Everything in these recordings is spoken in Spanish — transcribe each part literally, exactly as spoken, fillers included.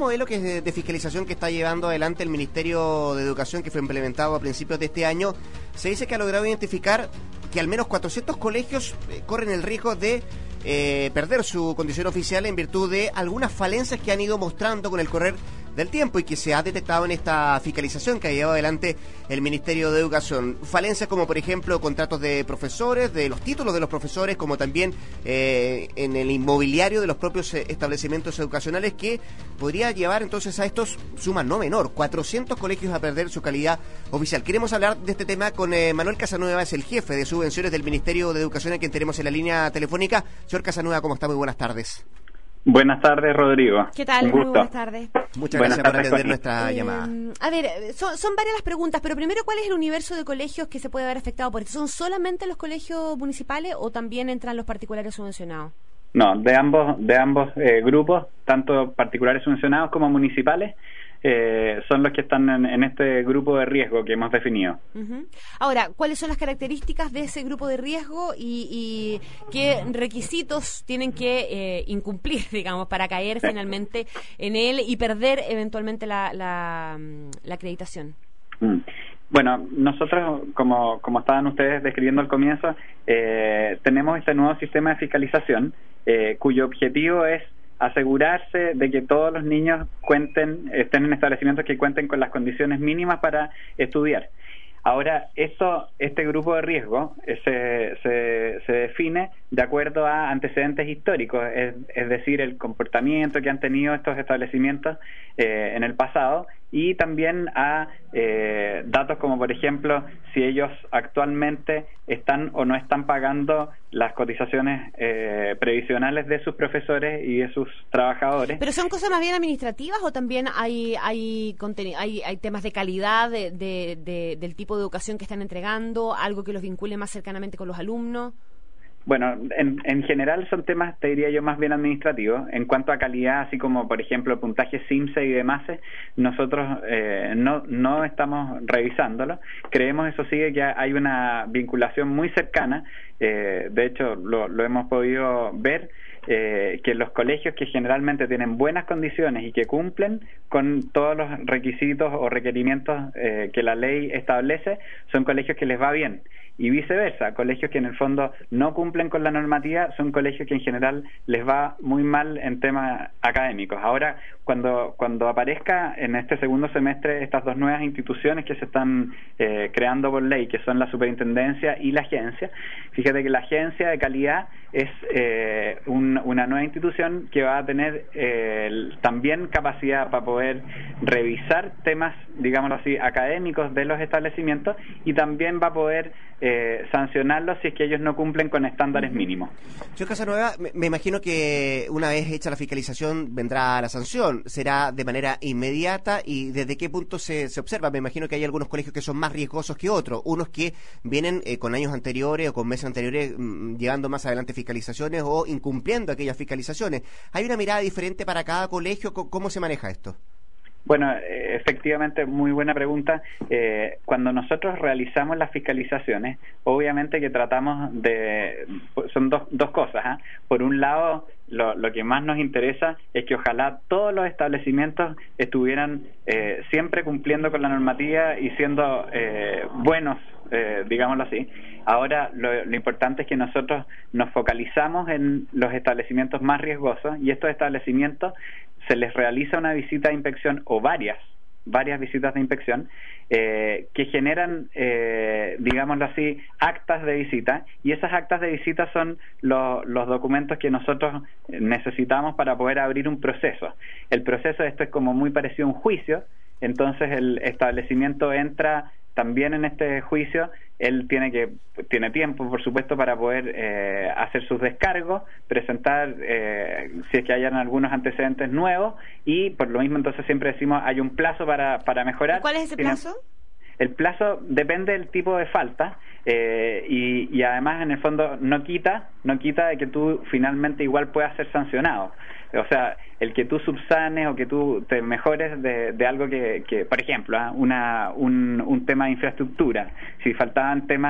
modelo que es de, de fiscalización que está llevando adelante el Ministerio de Educación, que fue implementado a principios de este año, se dice que ha logrado identificar que al menos cuatrocientos colegios eh, corren el riesgo de eh, perder su condición oficial en virtud de algunas falencias que han ido mostrando con el correr del tiempo y que se ha detectado en esta fiscalización que ha llevado adelante el Ministerio de Educación. Falencias como, por ejemplo, contratos de profesores, de los títulos de los profesores, como también eh, en el inmobiliario de los propios eh, establecimientos educacionales, que podría llevar entonces a estos, suma no menor, cuatrocientos colegios a perder su calidad oficial. Queremos hablar de este tema con eh, Manuel Casanueva, es el jefe de subvenciones del Ministerio de Educación, a quien tenemos en la línea telefónica. Señor Casanueva, ¿cómo está? Muy buenas tardes. Buenas tardes, Rodrigo. ¿Qué tal? Muy buenas tardes. Muchas buenas gracias tardes, por atender Connie. nuestra Eh, llamada. A ver, son, son varias las preguntas, pero primero, ¿cuál es el universo de colegios que se puede ver afectado por esto? ¿Son solamente los colegios municipales o también entran los particulares subvencionados? No, de ambos de ambos eh, grupos, tanto particulares subvencionados como municipales, eh, son los que están en, en este grupo de riesgo que hemos definido. Uh-huh. Ahora, ¿cuáles son las características de ese grupo de riesgo y, y qué requisitos tienen que eh, incumplir, digamos, para caer sí. finalmente en él y perder eventualmente la, la, la acreditación? Mm. Bueno, nosotros, como, como estaban ustedes describiendo al comienzo, eh, tenemos este nuevo sistema de fiscalización eh, cuyo objetivo es asegurarse de que todos los niños cuenten, estén en establecimientos que cuenten con las condiciones mínimas para estudiar. Ahora, esto, este grupo de riesgo eh, se, se, se define de acuerdo a antecedentes históricos, es, es decir, el comportamiento que han tenido estos establecimientos eh, en el pasado, y también a eh, datos como, por ejemplo, si ellos actualmente están o no están pagando las cotizaciones eh, previsionales de sus profesores y de sus trabajadores. ¿Pero son cosas más bien administrativas o también hay hay, conteni- hay, hay temas de calidad de, de, de, del tipo de educación que están entregando, algo que los vincule más cercanamente con los alumnos? Bueno, en, en general son temas, te diría yo, más bien administrativos. En cuanto a calidad, así como, por ejemplo, puntaje SIMSE y demás, nosotros eh, no, no estamos revisándolo. Creemos, eso sí, que hay una vinculación muy cercana, eh, de hecho lo, lo hemos podido ver, eh, que los colegios que generalmente tienen buenas condiciones y que cumplen con todos los requisitos o requerimientos eh, que la ley establece, son colegios que les va bien. Y viceversa, colegios que en el fondo no cumplen con la normativa son colegios que en general les va muy mal en temas académicos. Ahora, cuando cuando aparezca en este segundo semestre estas dos nuevas instituciones que se están eh, creando por ley, que son la superintendencia y la agencia, fíjate que la agencia de calidad es eh, un, una nueva institución que va a tener eh, también capacidad para poder revisar temas, digámoslo así, académicos de los establecimientos, y también va a poder Eh, sancionarlos si es que ellos no cumplen con estándares mínimos. Señor Casanueva, me, me imagino que una vez hecha la fiscalización vendrá la sanción. ¿Será de manera inmediata y desde qué punto se, se observa? Me imagino que hay algunos colegios que son más riesgosos que otros, unos que vienen eh, con años anteriores o con meses anteriores mmm, llevando más adelante fiscalizaciones o incumpliendo aquellas fiscalizaciones. ¿Hay una mirada diferente para cada colegio? ¿Cómo se maneja esto? Bueno, efectivamente, muy buena pregunta. Eh, cuando nosotros realizamos las fiscalizaciones, obviamente que tratamos de... Son dos, dos cosas, ¿eh? Por un lado, lo, lo que más nos interesa es que ojalá todos los establecimientos estuvieran eh, siempre cumpliendo con la normativa y siendo eh, buenos, eh, digámoslo así. Ahora, lo, lo importante es que nosotros nos focalizamos en los establecimientos más riesgosos, y estos establecimientos se les realiza una visita de inspección o varias, varias visitas de inspección eh, que generan, eh, digámoslo así, actas de visita, y esas actas de visita son lo, los documentos que nosotros necesitamos para poder abrir un proceso. El proceso de esto es como muy parecido a un juicio, entonces el establecimiento entra también en este juicio, él tiene que tiene tiempo, por supuesto, para poder eh, hacer sus descargos, presentar eh, si es que hayan algunos antecedentes nuevos, y por lo mismo entonces siempre decimos hay un plazo para, para mejorar. ¿Cuál es ese plazo? El plazo depende del tipo de falta eh, y, y además en el fondo no quita, no quita de que tú finalmente igual puedas ser sancionado. O sea, el que tú subsanes o que tú te mejores de, de algo que, que, por ejemplo, ¿eh? una un, un tema de infraestructura, si faltaban temas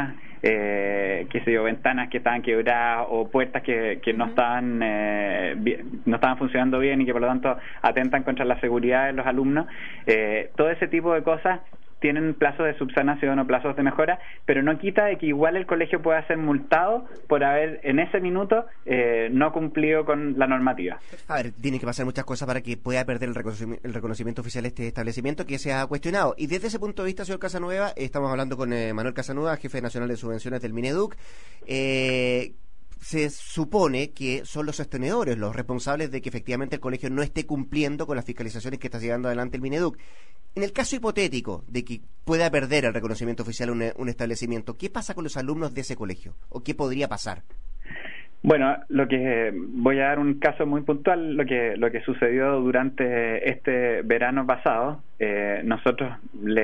eh, qué sé yo, ventanas que estaban quebradas o puertas que, que no estaban eh, bien, no estaban funcionando bien y que por lo tanto atentan contra la seguridad de los alumnos. Eh, todo ese tipo de cosas tienen plazos de subsanación o plazos de mejora, pero no quita de que igual el colegio pueda ser multado por haber en ese minuto eh, no cumplido con la normativa. A ver, tiene que pasar muchas cosas para que pueda perder el reconocimiento, el reconocimiento oficial de este establecimiento que se ha cuestionado. Y desde ese punto de vista, señor Casanueva, estamos hablando con eh, Manuel Casanueva, jefe nacional de subvenciones del Mineduc. Eh, se supone que son los sostenedores los responsables de que efectivamente el colegio no esté cumpliendo con las fiscalizaciones que está llevando adelante el Mineduc. En el caso hipotético de que pueda perder el reconocimiento oficial un, un establecimiento, ¿qué pasa con los alumnos de ese colegio? ¿O qué podría pasar? Bueno, lo que voy a dar un caso muy puntual, lo que lo que sucedió durante este verano pasado. Eh, nosotros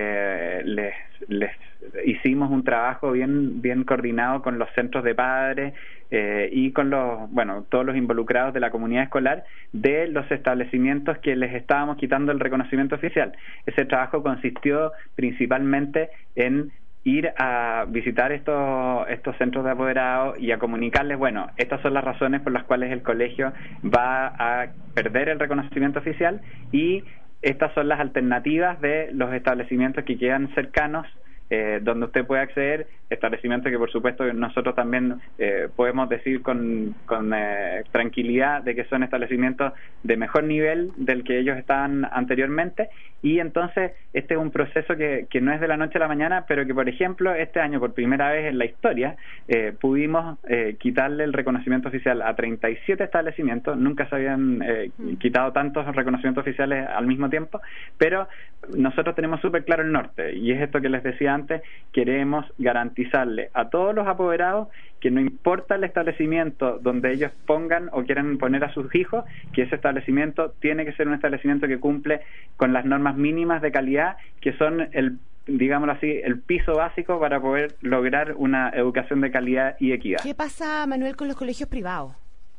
le, les, les hicimos un trabajo bien bien coordinado con los centros de padres eh, y con los bueno todos los involucrados de la comunidad escolar de los establecimientos que les estábamos quitando el reconocimiento oficial. Ese trabajo consistió principalmente en ir a visitar estos estos centros de apoderados y a comunicarles, bueno, estas son las razones por las cuales el colegio va a perder el reconocimiento oficial y estas son las alternativas de los establecimientos que quedan cercanos, eh, donde usted puede acceder, establecimientos que por supuesto nosotros también eh, podemos decir con, con eh, tranquilidad de que son establecimientos de mejor nivel del que ellos estaban anteriormente. Y entonces este es un proceso que, que no es de la noche a la mañana, pero que por ejemplo este año por primera vez en la historia eh, pudimos eh, quitarle el reconocimiento oficial a treinta y siete establecimientos. Nunca se habían eh, mm. quitado tantos reconocimientos oficiales al mismo tiempo, pero nosotros tenemos súper claro el norte, y es esto que les decía antes: queremos garantizarle a todos los apoderados que no importa el establecimiento donde ellos pongan o quieran poner a sus hijos, que ese establecimiento tiene que ser un establecimiento que cumple con las normas mínimas de calidad, que son el, digámoslo así, el piso básico para poder lograr una educación de calidad y equidad. ¿Qué pasa, Manuel, con los colegios privados?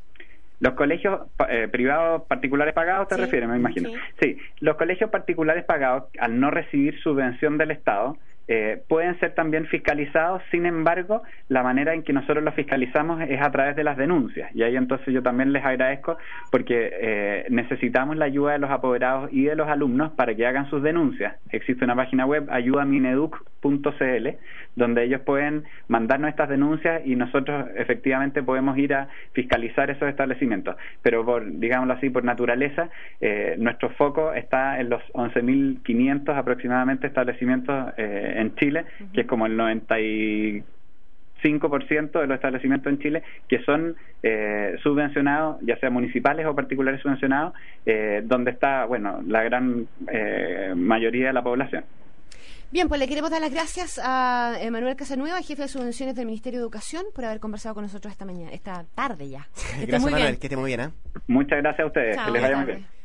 Los colegios eh, privados particulares pagados, ¿te sí, refieres? Me imagino. Sí. sí, los colegios particulares pagados, al no recibir subvención del Estado, Eh, pueden ser también fiscalizados. Sin embargo, la manera en que nosotros los fiscalizamos es a través de las denuncias, y ahí entonces yo también les agradezco porque eh, necesitamos la ayuda de los apoderados y de los alumnos para que hagan sus denuncias. Existe una página web, ayuda mineduc punto c l, donde ellos pueden mandarnos estas denuncias y nosotros efectivamente podemos ir a fiscalizar esos establecimientos, pero por, digámoslo así, por naturaleza, eh, nuestro foco está en los once mil quinientos aproximadamente establecimientos eh, en Chile, uh-huh. que es como el noventa y cinco por ciento de los establecimientos en Chile que son eh, subvencionados, ya sea municipales o particulares subvencionados, eh, donde está, bueno, la gran eh, mayoría de la población. Bien, pues le queremos dar las gracias a Manuel Casanueva, jefe de subvenciones del Ministerio de Educación, por haber conversado con nosotros esta mañana, esta tarde ya. Gracias, Manuel, que esté muy bien, ¿eh? Muchas gracias a ustedes, Chao, que les vaya muy bien.